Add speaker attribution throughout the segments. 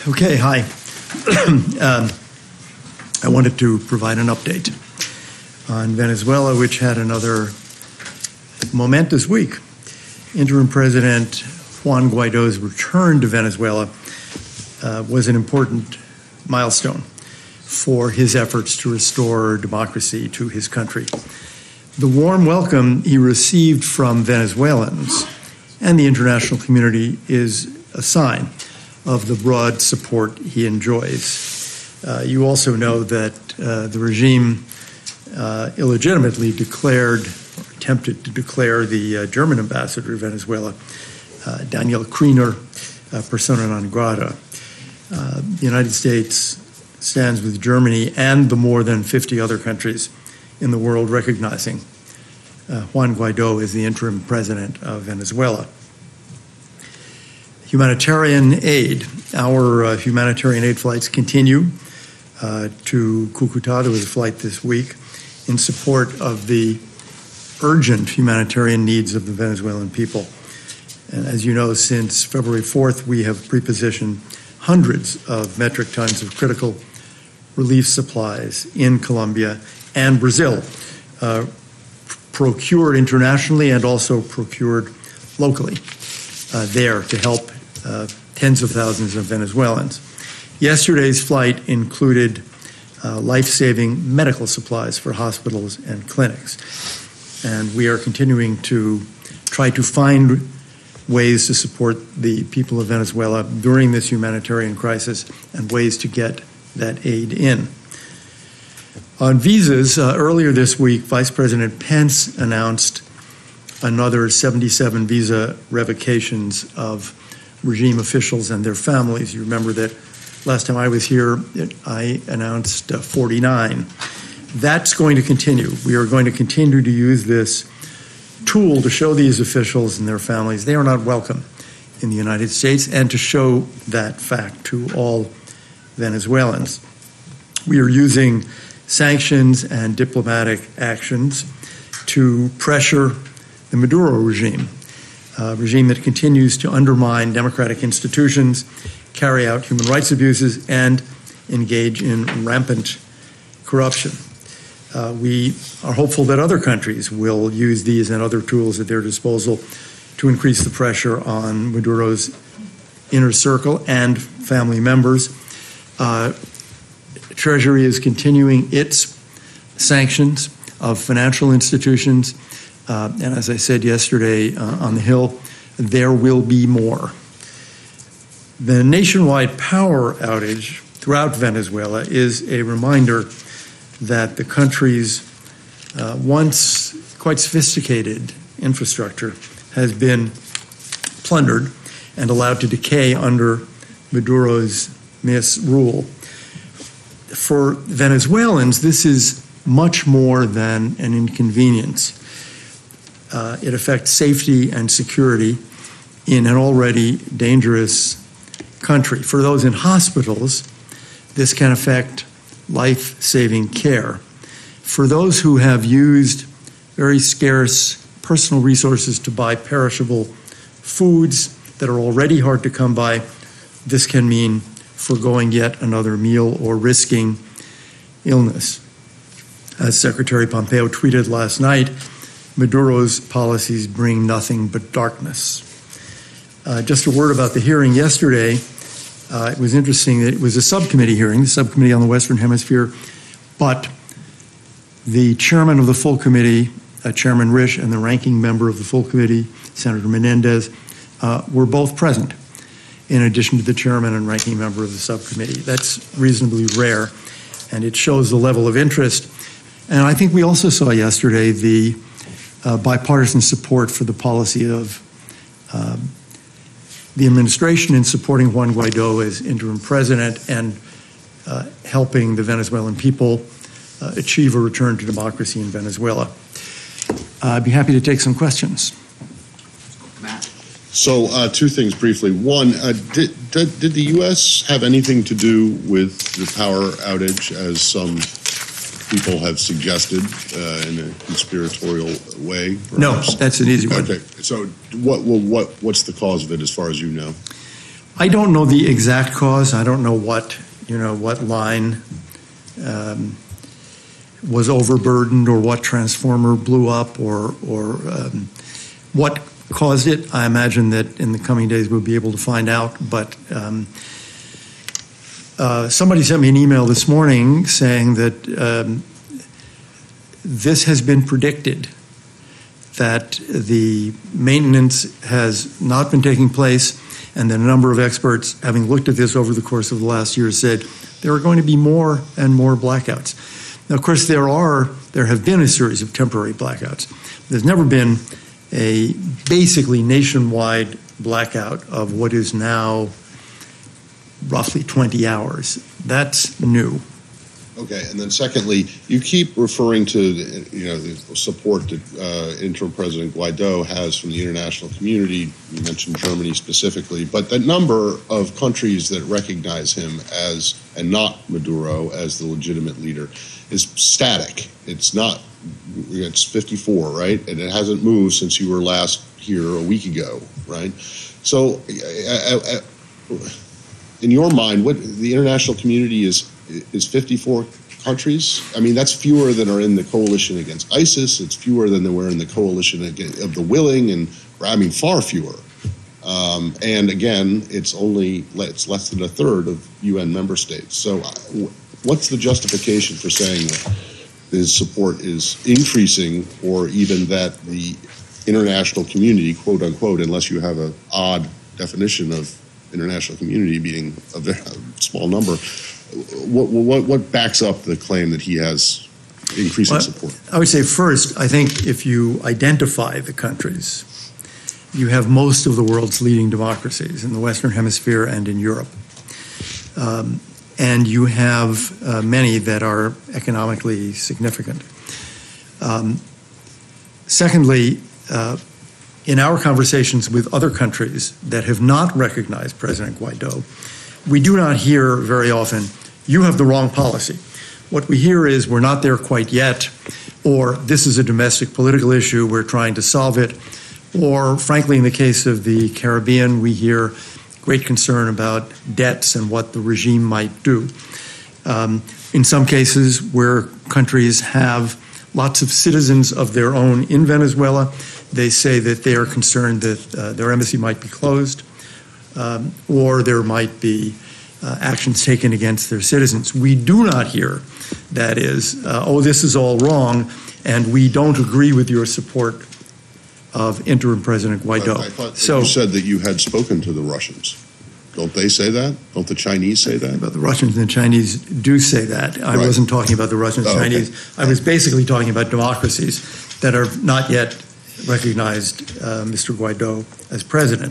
Speaker 1: Okay, hi. I wanted to provide an update on Venezuela, which had another momentous week. Interim President Juan Guaido's return to Venezuela was an important milestone for his efforts to restore democracy to his country. The warm welcome he received from Venezuelans and the international community is a sign of the broad support he enjoys. You also know that the regime illegitimately declared, or attempted to declare the German ambassador to Venezuela, Daniel Kriener, persona non grata. The United States stands with Germany and the more than 50 other countries in the world recognizing Juan Guaido as the interim president of Venezuela. Humanitarian aid. Our humanitarian aid flights continue to Cucuta. There was a flight this week in support of the urgent humanitarian needs of the Venezuelan people. And as you know, since February 4th, we have prepositioned hundreds of metric tons of critical relief supplies in Colombia and Brazil, procured internationally and also procured locally there to help tens of thousands of Venezuelans. Yesterday's flight included life-saving medical supplies for hospitals and clinics. And we are continuing to try to find ways to support the people of Venezuela during this humanitarian crisis and ways to get that aid in. On visas, earlier this week, Vice President Pence announced another 77 visa revocations of regime officials and their families. You remember that last time I was here, I announced 49. That's going to continue. We are going to continue to use this tool to show these officials and their families they are not welcome in the United States and to show that fact to all Venezuelans. We are using sanctions and diplomatic actions to pressure the Maduro regime, a regime that continues to undermine democratic institutions, carry out human rights abuses, and engage in rampant corruption. We are hopeful that other countries will use these and other tools at their disposal to increase the pressure on Maduro's inner circle and family members. Treasury is continuing its sanctions of financial institutions. And as I said yesterday on the Hill, there will be more. The nationwide power outage throughout Venezuela is a reminder that the country's once quite sophisticated infrastructure has been plundered and allowed to decay under Maduro's misrule. For Venezuelans, this is much more than an inconvenience. It affects safety and security in an already dangerous country. For those in hospitals, this can affect life-saving care. For those who have used very scarce personal resources to buy perishable foods that are already hard to come by, this can mean foregoing yet another meal or risking illness. As Secretary Pompeo tweeted last night, Maduro's policies bring nothing but darkness. Just a word about the hearing yesterday. It was interesting that it was a subcommittee hearing, the subcommittee on the Western Hemisphere, but the chairman of the full committee, Chairman Risch, and the ranking member of the full committee, Senator Menendez, were both present, in addition to the chairman and ranking member of the subcommittee. That's reasonably rare, and it shows the level of interest. And I think we also saw yesterday the bipartisan support for the policy of the administration in supporting Juan Guaido as interim president and helping the Venezuelan people achieve a return to democracy in Venezuela. I'd be happy to take some questions.
Speaker 2: Matt.
Speaker 3: So two things briefly. One, did the U.S. have anything to do with the power outage, as some people have suggested in a conspiratorial way? Perhaps?
Speaker 1: No, that's an easy one.
Speaker 3: Okay. So what's the cause of it, as far as you know?
Speaker 1: I don't know the exact cause. I don't know what line was overburdened or what transformer blew up or what caused it. I imagine that in the coming days we'll be able to find out. But somebody sent me an email this morning saying that this has been predicted, that the maintenance has not been taking place, and that a number of experts, having looked at this over the course of the last year, said there are going to be more and more blackouts. Now, of course, there have been a series of temporary blackouts. There's never been a basically nationwide blackout of what is now roughly 20 hours. That's new.
Speaker 3: Okay, and then secondly, you keep referring to the support that interim President Guaido has from the international community. You mentioned Germany specifically, but the number of countries that recognize him as, and not Maduro, as the legitimate leader is static. It's not. It's 54, right? And it hasn't moved since you were last here a week ago, right? So, in your mind, what the international community is 54 countries? I mean, that's fewer than are in the coalition against ISIS. It's fewer than there were in the coalition of the willing, and I mean, far fewer. And again, it's less than a third of UN member states. So, what's the justification for saying that his support is increasing, or even that the international community, quote unquote, unless you have an odd definition of international community being a very small number, what backs up the claim that he has increasing support?
Speaker 1: I would say first, I think if you identify the countries, you have most of the world's leading democracies in the Western Hemisphere and in Europe. And you have many that are economically significant. Secondly, in our conversations with other countries that have not recognized President Guaido, we do not hear very often, you have the wrong policy. What we hear is, we're not there quite yet, or this is a domestic political issue, we're trying to solve it, or frankly, in the case of the Caribbean, we hear great concern about debts and what the regime might do. In some cases where countries have lots of citizens of their own in Venezuela, they say that they are concerned that their embassy might be closed, or there might be actions taken against their citizens. We do not hear, that is, oh, this is all wrong, and we don't agree with your support of interim President Guaido.
Speaker 3: I thought you said that you had spoken to the Russians. Don't they say that? Don't the Chinese say that?
Speaker 1: But the Russians and the Chinese do say that. I wasn't talking about the Russians and Chinese. Okay. I was basically talking about democracies that are not yet recognized Mr. Guaido as president.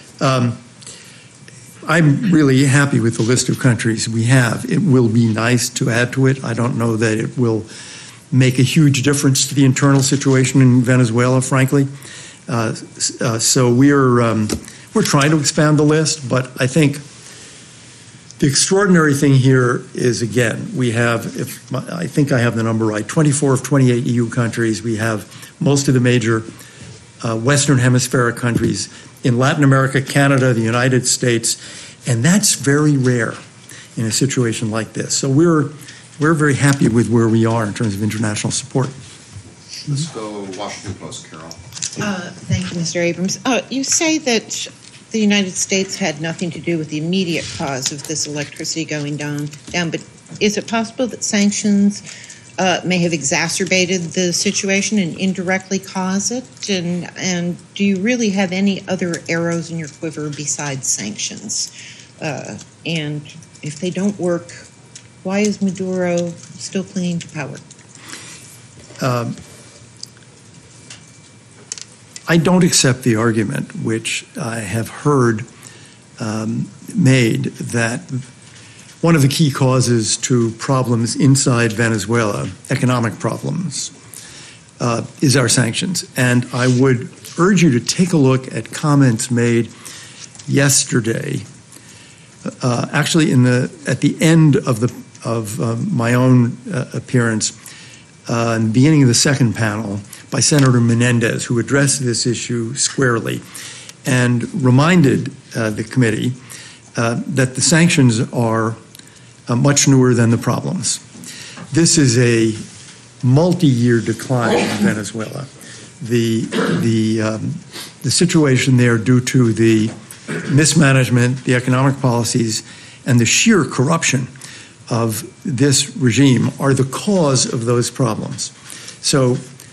Speaker 1: I'm really happy with the list of countries we have. It will be nice to add to it. I don't know that it will make a huge difference to the internal situation in Venezuela, frankly. So we're trying to expand the list, but I think the extraordinary thing here is, again, we have, I think I have the number right, 24 of 28 EU countries. We have most of the major Western Hemispheric countries in Latin America, Canada, the United States, and that's very rare in a situation like this. So we're very happy with where we are in terms of international support.
Speaker 2: Let's go Washington Post, Carol.
Speaker 4: Thank you, Mr. Abrams. You say that the United States had nothing to do with the immediate cause of this electricity going down, but is it possible that sanctions may have exacerbated the situation and indirectly cause it? And do you really have any other arrows in your quiver besides sanctions? And if they don't work, why is Maduro still clinging to power?
Speaker 1: I don't accept the argument, which I have heard made, that one of the key causes to problems inside Venezuela, economic problems, is our sanctions. And I would urge you to take a look at comments made yesterday, actually at the end of my own appearance, in the beginning of the second panel, by Senator Menendez, who addressed this issue squarely and reminded the committee that the sanctions are much newer than the problems. This is a multi-year decline in Venezuela. The situation there, due to the mismanagement, the economic policies, and the sheer corruption of this regime, are the cause of those problems. So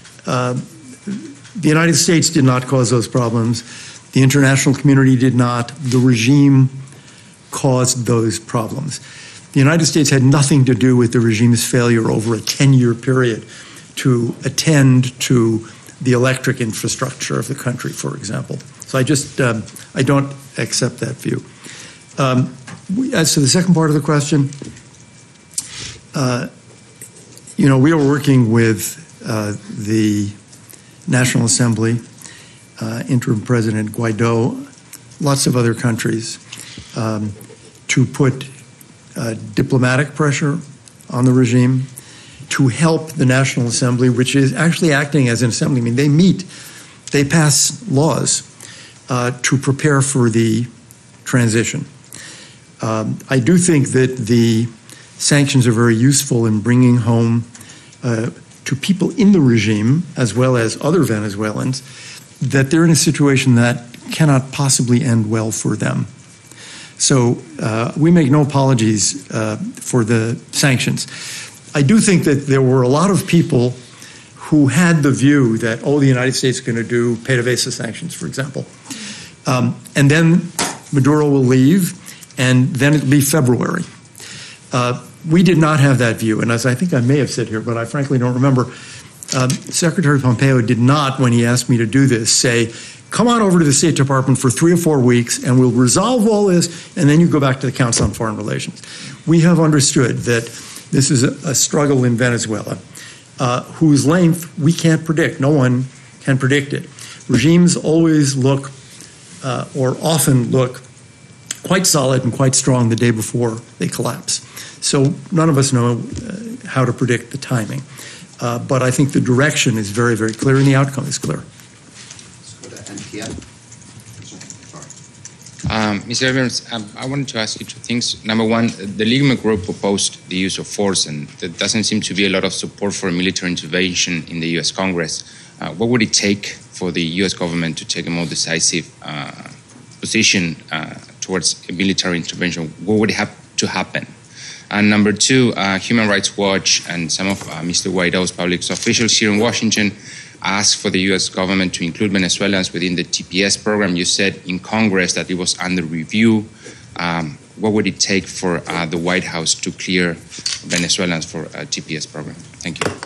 Speaker 1: the United States did not cause those problems. The international community did not. The regime caused those problems. The United States had nothing to do with the regime's failure over a 10-year period to attend to the electric infrastructure of the country, for example. So I don't accept that view. As to the second part of the question, we are working with the National Assembly, interim President Guaido, lots of other countries, to put diplomatic pressure on the regime, to help the National Assembly, which is actually acting as an assembly. I mean, they meet, they pass laws to prepare for the transition. I do think that the sanctions are very useful in bringing home to people in the regime, as well as other Venezuelans, that they're in a situation that cannot possibly end well for them. So we make no apologies for the sanctions. I do think that there were a lot of people who had the view that, the United States is going to do PDVSA sanctions, for example. And then Maduro will leave, and then it'll be February. We did not have that view, and as I think I may have said here, but I frankly don't remember, Secretary Pompeo did not, when he asked me to do this, say, come on over to the State Department for 3 or 4 weeks and we'll resolve all this, and then you go back to the Council on Foreign Relations. We have understood that this is a struggle in Venezuela whose length we can't predict. No one can predict it. Regimes always look, or often look, quite solid and quite strong the day before they collapse. So none of us know how to predict the timing. But I think the direction is very, very clear and the outcome is clear.
Speaker 2: Let's go to NPM.
Speaker 5: Mr. Abrams, I wanted to ask you 2 things. Number one, the Ligma Group opposed the use of force, and there doesn't seem to be a lot of support for military intervention in the U.S. Congress. What would it take for the U.S. government to take a more decisive position towards a military intervention? What would have to happen? And number 2, Human Rights Watch and some of Mr. Guaido's public officials here in Washington asked for the U.S. government to include Venezuelans within the TPS program. You said in Congress that it was under review. What would it take for the White House to clear Venezuelans for a TPS program? Thank you.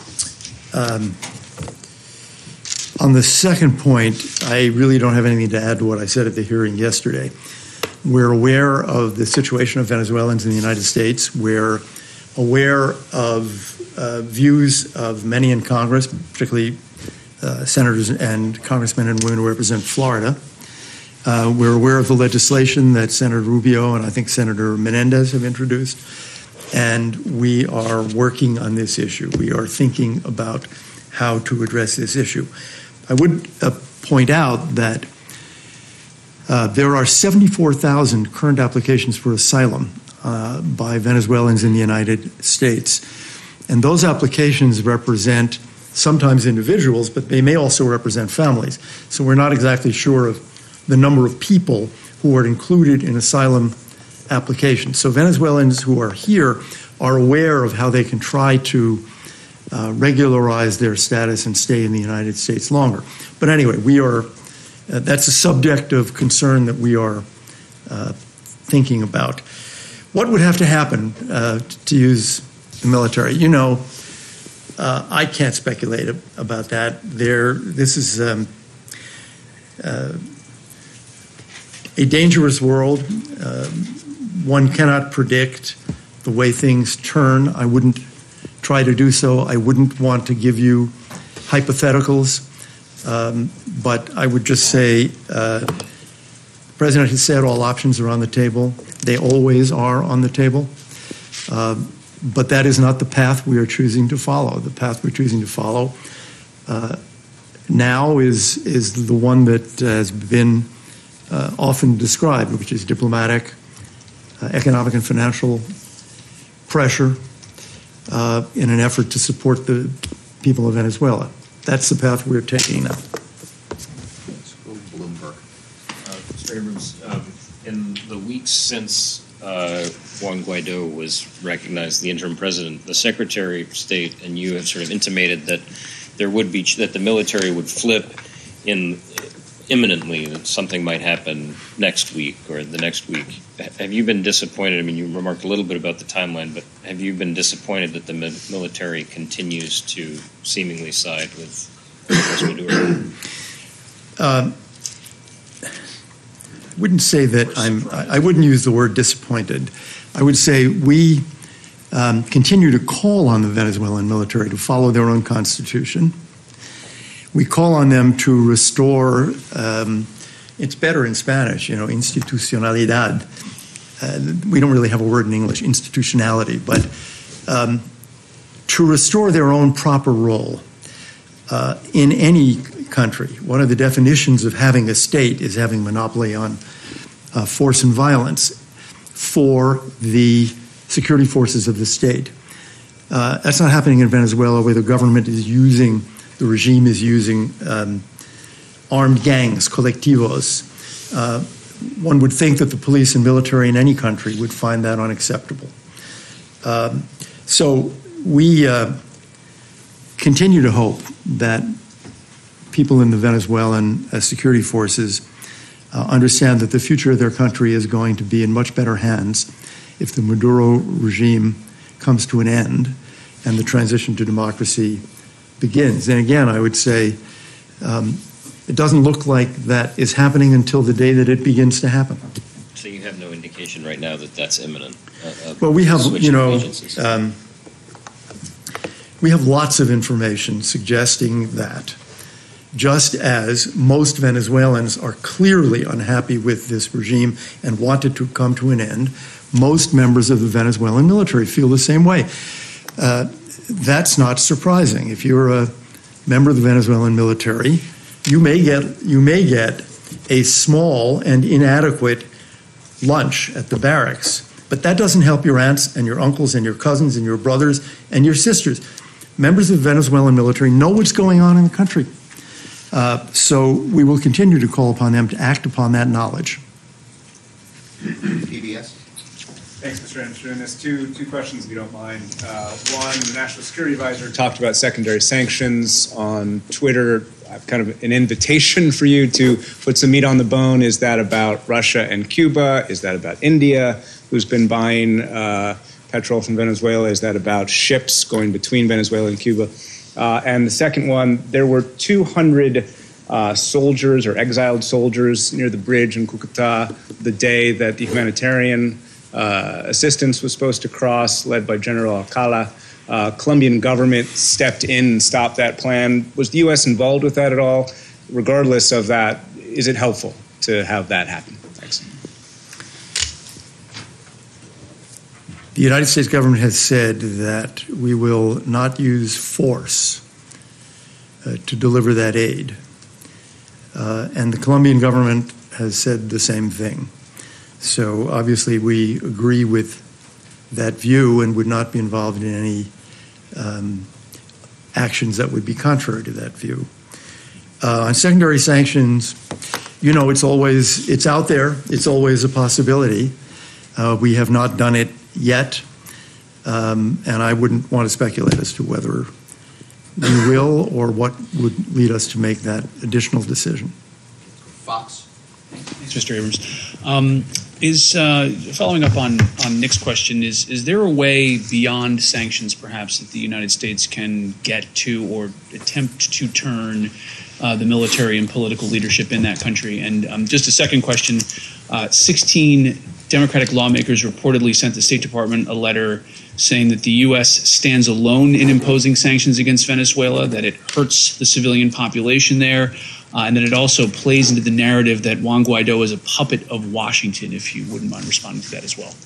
Speaker 1: On the second point, I really don't have anything to add to what I said at the hearing yesterday. We're aware of the situation of Venezuelans in the United States. We're aware of views of many in Congress, particularly senators and congressmen and women who represent Florida. We're aware of the legislation that Senator Rubio and I think Senator Menendez have introduced, and we are working on this issue. We are thinking about how to address this issue. I would point out that there are 74,000 current applications for asylum by Venezuelans in the United States. And those applications represent sometimes individuals, but they may also represent families. So we're not exactly sure of the number of people who are included in asylum applications. So Venezuelans who are here are aware of how they can try to regularize their status and stay in the United States longer. But anyway, we are, that's a subject of concern that we are thinking about. What would have to happen to use the military? You know, I can't speculate about that. This is a dangerous world. One cannot predict the way things turn. I wouldn't try to do so. I wouldn't want to give you hypotheticals. But I would just say, the President has said all options are on the table. They always are on the table. But that is not the path we are choosing to follow. The path we're choosing to follow now is the one that has been often described, which is diplomatic economic and financial pressure in an effort to support the people of Venezuela. That's the path we're taking now.
Speaker 2: Let's go Bloomberg.
Speaker 6: Mr. Abrams, in the weeks since Juan Guaido was recognized the interim president, the Secretary of State and you have sort of intimated that that the military would flip imminently, that something might happen next week or the next week. Have you been disappointed? I mean, you remarked a little bit about the timeline, but have you been disappointed that the military continues to seemingly side with Maduro?
Speaker 1: I wouldn't say that I wouldn't use the word disappointed. I would say we continue to call on the Venezuelan military to follow their own constitution. We call on them to restore, it's better in Spanish, institucionalidad. We don't really have a word in English, institutionality, but to restore their own proper role in any country. One of the definitions of having a state is having monopoly on force and violence for the security forces of the state. That's not happening in Venezuela, where the regime is using armed gangs, colectivos. One would think that the police and military in any country would find that unacceptable. So we continue to hope that people in the Venezuelan security forces understand that the future of their country is going to be in much better hands if the Maduro regime comes to an end and the transition to democracy begins. And again, I would say it doesn't look like that is happening until the day that it begins to happen.
Speaker 6: So you have no indication right now that that's imminent?
Speaker 1: Well, we have,
Speaker 6: switch of agencies.
Speaker 1: We have lots of information suggesting that just as most Venezuelans are clearly unhappy with this regime and want it to come to an end, most members of the Venezuelan military feel the same way. That's not surprising. If you're a member of the Venezuelan military, you may get a small and inadequate lunch at the barracks, but that doesn't help your aunts and your uncles and your cousins and your brothers and your sisters. Members of the Venezuelan military know what's going on in the country. So we will continue to call upon them to act upon that knowledge.
Speaker 2: PBS.
Speaker 7: Thanks, Mr. Anderson. Two questions, if you don't mind. One, the National Security Advisor talked about secondary sanctions on Twitter. I've kind of an invitation for you to put some meat on the bone. Is that about Russia and Cuba? Is that about India, who's been buying petrol from Venezuela? Is that about ships going between Venezuela and Cuba? And the second one, there were 200 soldiers or exiled soldiers near the bridge in Cucuta the day that the humanitarian assistance was supposed to cross, led by General Alcala. Colombian government stepped in and stopped that plan. Was the U.S. involved with that at all? Regardless of that, is it helpful to have that happen? Thanks.
Speaker 1: The United States government has said that we will not use force to deliver that aid. And the Colombian government has said the same thing. So obviously we agree with that view and would not be involved in any actions that would be contrary to that view. On secondary sanctions, it's out there. It's always a possibility. We have not done it yet, and I wouldn't want to speculate as to whether we will or what would lead us to make that additional decision.
Speaker 2: Fox.
Speaker 8: Thanks, Mr. Abrams. Following up on Nick's question, is there a way beyond sanctions, perhaps, that the United States can get to or attempt to turn the military and political leadership in that country? And just a second question, 16 Democratic lawmakers reportedly sent the State Department a letter saying that the U.S. stands alone in imposing sanctions against Venezuela, that it hurts the civilian population there, and that it also plays into the narrative that Juan Guaido is a puppet of Washington, if you wouldn't mind responding to that as well.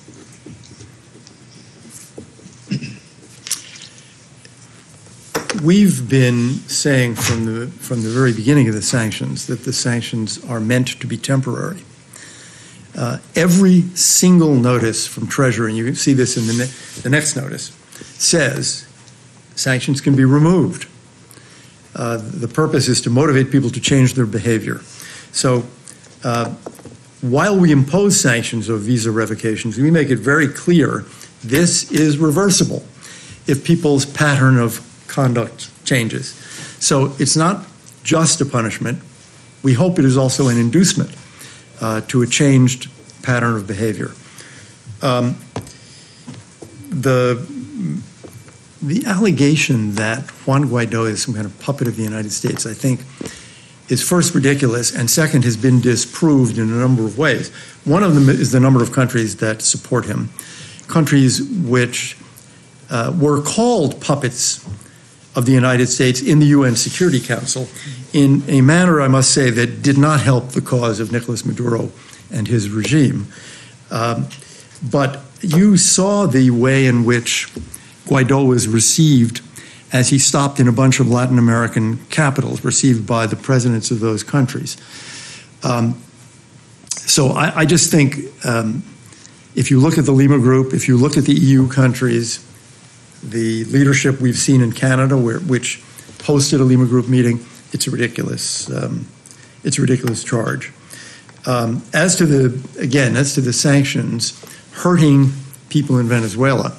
Speaker 1: We've been saying from the very beginning of the sanctions that the sanctions are meant to be temporary. every single notice from Treasury, and you can see this in the next notice, says sanctions can be removed. The purpose is to motivate people to change their behavior. So while we impose sanctions or visa revocations, we make it very clear this is reversible if people's pattern of conduct changes. So it's not just a punishment. We hope it is also an inducement to a changed pattern of behavior. The allegation that Juan Guaido is some kind of puppet of the United States, I think, is first ridiculous, and second has been disproved in a number of ways. One of them is the number of countries that support him, countries which were called puppets of the United States in the UN Security Council in a manner, I must say, that did not help the cause of Nicolas Maduro and his regime. But you saw the way in which Guaido was received as he stopped in a bunch of Latin American capitals, received by the presidents of those countries. So I just think if you look at the Lima Group, if you look at the EU countries, the leadership we've seen in Canada, which hosted a Lima Group meeting, it's a ridiculous charge. As to the sanctions hurting people in Venezuela,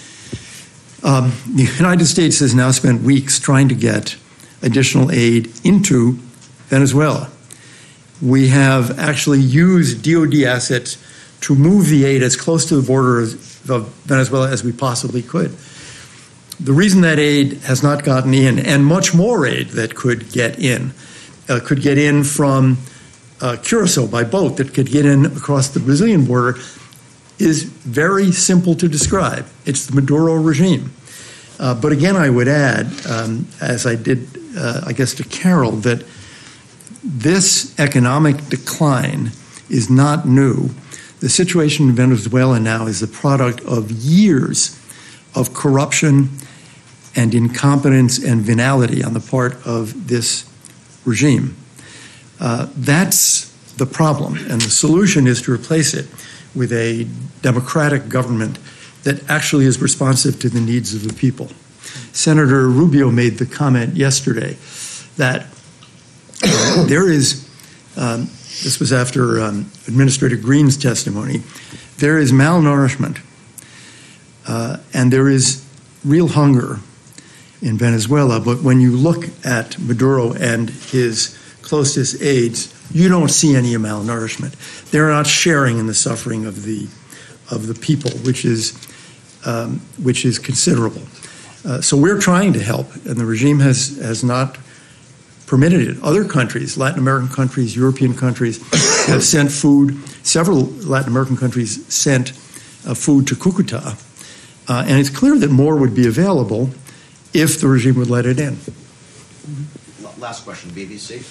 Speaker 1: the United States has now spent weeks trying to get additional aid into Venezuela. We have actually used DoD assets to move the aid as close to the border of Venezuela as we possibly could. The reason that aid has not gotten in, and much more aid that could get in from Curacao by boat, that could get in across the Brazilian border, is very simple to describe. It's the Maduro regime. But again, I would add, as I did, I guess, to Carol, that this economic decline is not new. The situation in Venezuela now is the product of years of corruption and incompetence and venality on the part of this regime. That's the problem, and the solution is to replace it with a democratic government that actually is responsive to the needs of the people. Senator Rubio made the comment yesterday that there is, this was after Administrator Green's testimony, there is malnourishment and there is real hunger in Venezuela, but when you look at Maduro and his closest aides, you don't see any malnourishment. They're not sharing in the suffering of the people, which is considerable. So we're trying to help, and the regime has not permitted it. Other countries, Latin American countries, European countries, have sent food. Several Latin American countries sent food to Cucuta, and it's clear that more would be available if the regime would let it in.
Speaker 2: Last question, BBC.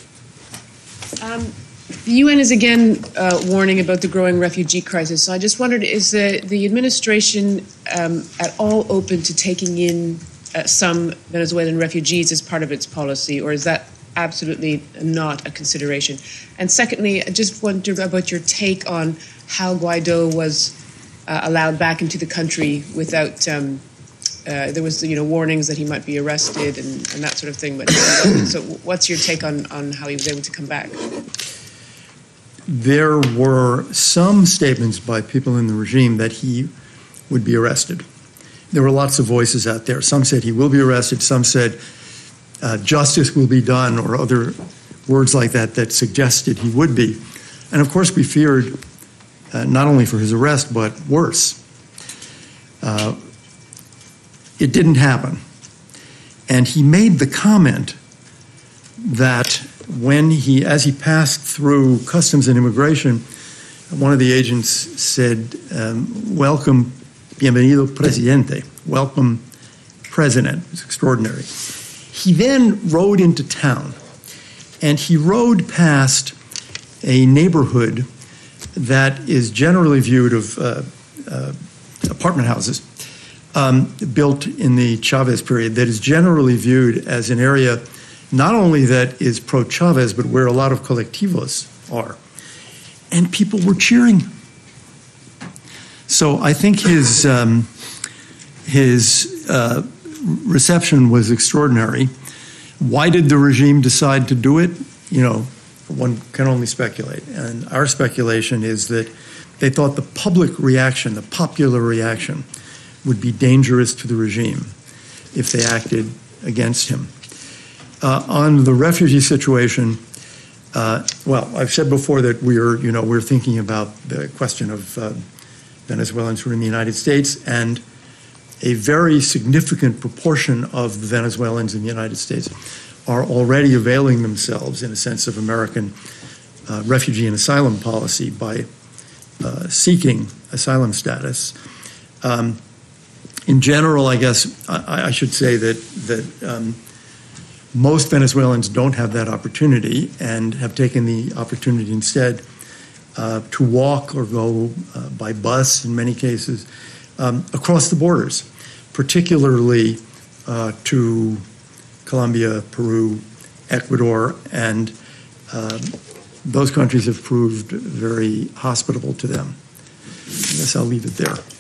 Speaker 9: The UN is again warning about the growing refugee crisis. So I just wondered, is the administration at all open to taking in some Venezuelan refugees as part of its policy, or is that absolutely not a consideration? And secondly, I just wondered about your take on how Guaido was allowed back into the country without, there was warnings that he might be arrested and that sort of thing. But so what's your take on how he was able to come back?
Speaker 1: There were some statements by people in the regime that he would be arrested. There were lots of voices out there. Some said he will be arrested. Some said justice will be done, or other words like that that suggested he would be. And of course, we feared not only for his arrest, but worse. It didn't happen. And he made the comment that as he passed through customs and immigration, one of the agents said, welcome, bienvenido presidente, welcome president. It's extraordinary. He then rode into town, and he rode past a neighborhood that is generally viewed of apartment houses built in the Chavez period, that is generally viewed as an area not only that is pro-Chavez, but where a lot of colectivos are. And people were cheering So I think his reception was extraordinary. Why did the regime decide to do it? You know, one can only speculate. And our speculation is that they thought the public reaction, the popular reaction, would be dangerous to the regime if they acted against him. On the refugee situation, well, I've said before that we're thinking about the question of Venezuelans who are in the United States, and a very significant proportion of the Venezuelans in the United States are already availing themselves, in a sense, of American refugee and asylum policy by seeking asylum status. In general, I guess I should say that most Venezuelans don't have that opportunity and have taken the opportunity instead to walk or go by bus in many cases across the borders, particularly to Colombia, Peru, Ecuador, and those countries have proved very hospitable to them. I guess I'll leave it there.